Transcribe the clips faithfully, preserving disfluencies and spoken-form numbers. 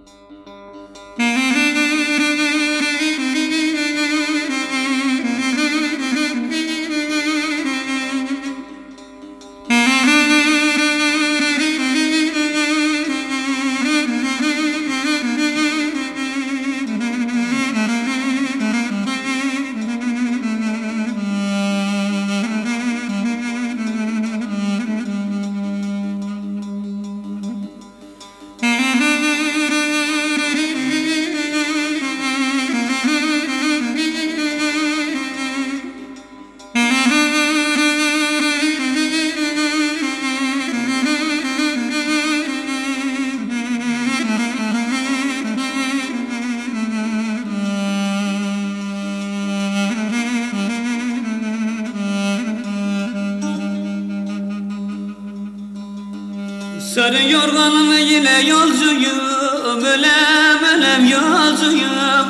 Sarı yorganımı yine yolcuyum, ölem ölem yolcuyum.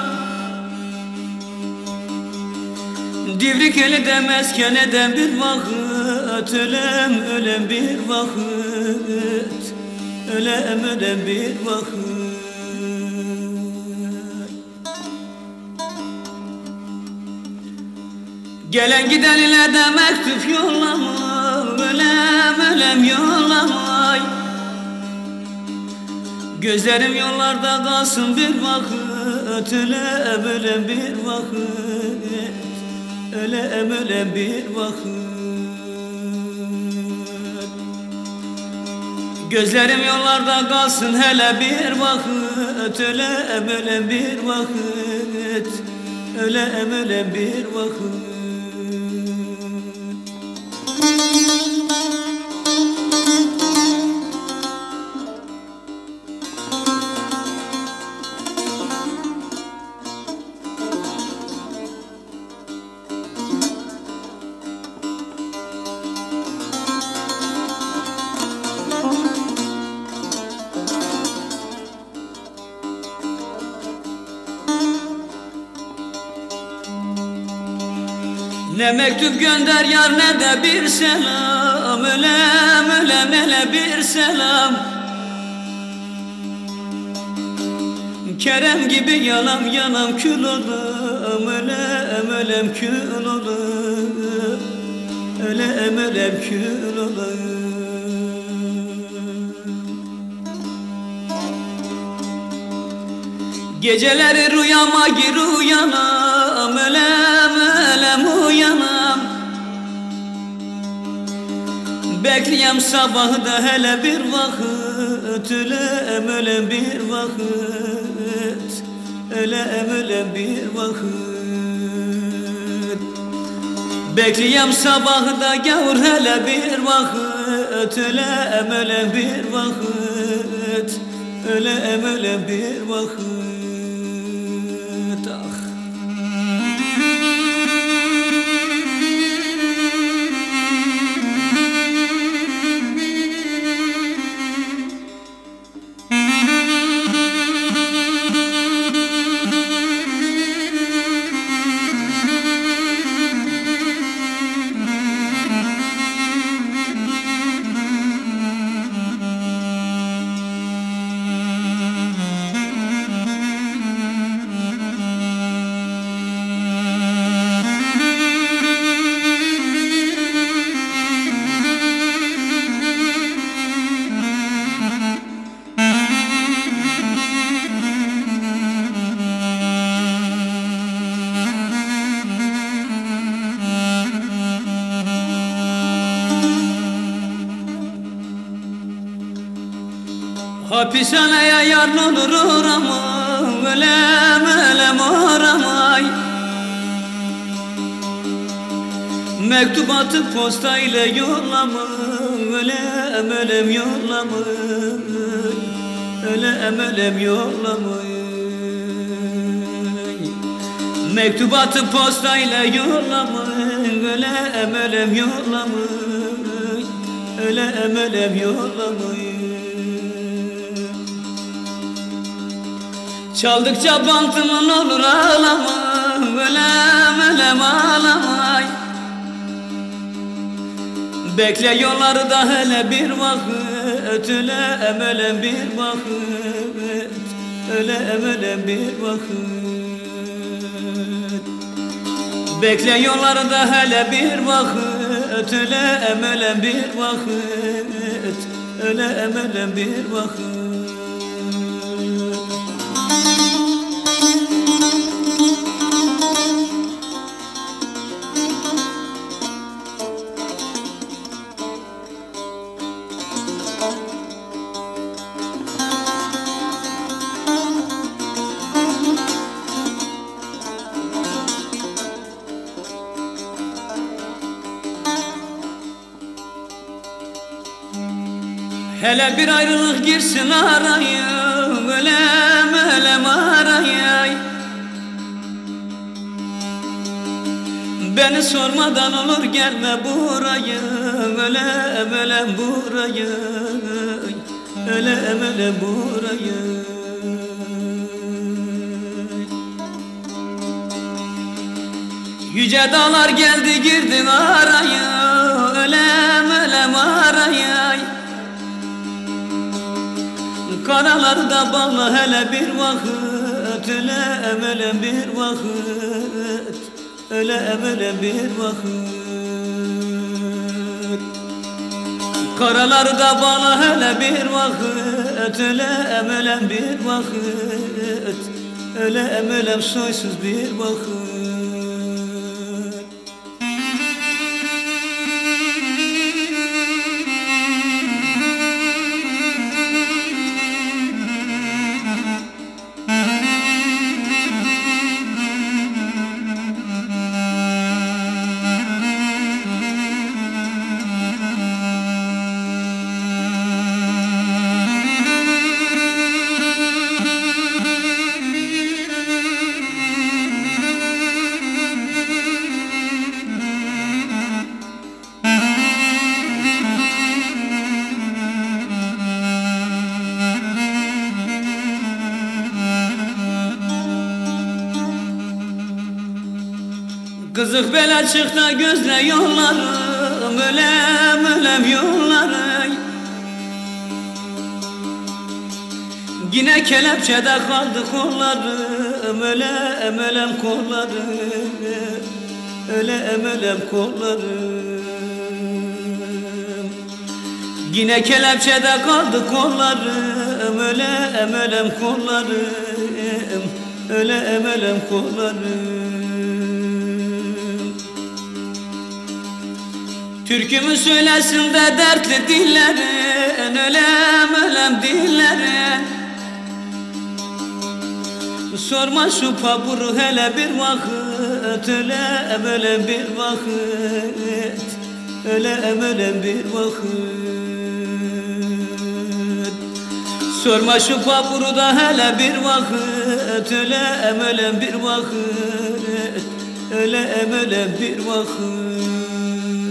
Divrik eli demezken eden bir vakit, ölem ölem bir vakit, ölem ölem bir vakit. Gelen giden ile de mektup yollama, ölem ölem yollamay. Gözlerim yollarda kalsın bir vakit, ölem ölem bir vakit, ölem ölem bir vakit. Gözlerim yollarda kalsın hele bir vakit, ölem ölem bir vakit, ölem ölem bir vakit. Ne mektup gönder yar ne de bir selam, ölem ölem hele bir selam. Kerem gibi yanam yanam kül olam, ölem ölem kül olam, ölem ölem kül olam. Geceleri rüyama gir uyanam, ölem ölem uyanam. Bekleyem sabahı da hele bir vakit, ölem ölem bir vakit, ölem ölem bir vakit. Bekleyem sabahı da gavur hele bir vakit, ölem ölem bir vakit, ölem ölem bir vakit. Ah. Hapishaneye yarın olur uğramam, ölem ölem uğramay. Mektup atıp posta ile yollamam, ölem ölem yollamay, ölem ölem yollamay. Mektup atıp posta ile yollamay, ölem ölem yollamay, ölem ölem yollamay. Çaldıkça bantımın olur ağlama, ölem ölem ağlamay. Bekle yolları da hele bir vakit, ölem ölem bir vakit, ölem ölem bir vakit. Bekliyorlar da hele bir vakit, ölem ölem bir vakit, ölem ölem bir vakit. Hele bir ayrılık girsin araya, ölem ölem araya. Beni sormadan olur gelme buraya, ölem ölem buraya, ölem ölem buraya. Yüce dağlar geldi girdi araya, ölem ölem araya. Karaları da bağla hele bir vakit, ölem ölem bir vakit, ölem ölem bir vakit. Karaları da bağla hele bir vakit, ölem ölem bir vakit, ölem ölem soysuz bir vakit. Kızık bela çıktı gözle yollarım, ölem ölem yollarım. Yine kelepçede kaldı kollarım, ölem ölem kollarım, ölem ölem kollarım. Yine kelepçede kaldı kollarım, ölem ölem kollarım, ölem ölem kollarım. Türkümü söylesin de dertli dillerin, ölem ölem dillerin. Sorma şu paburu hele bir vakit, ölem ölem bir vakit, ölem ölem bir vakit. Sorma şu paburu da hele bir vakit, ölem ölem bir vakit, ölem ölem bir vakit.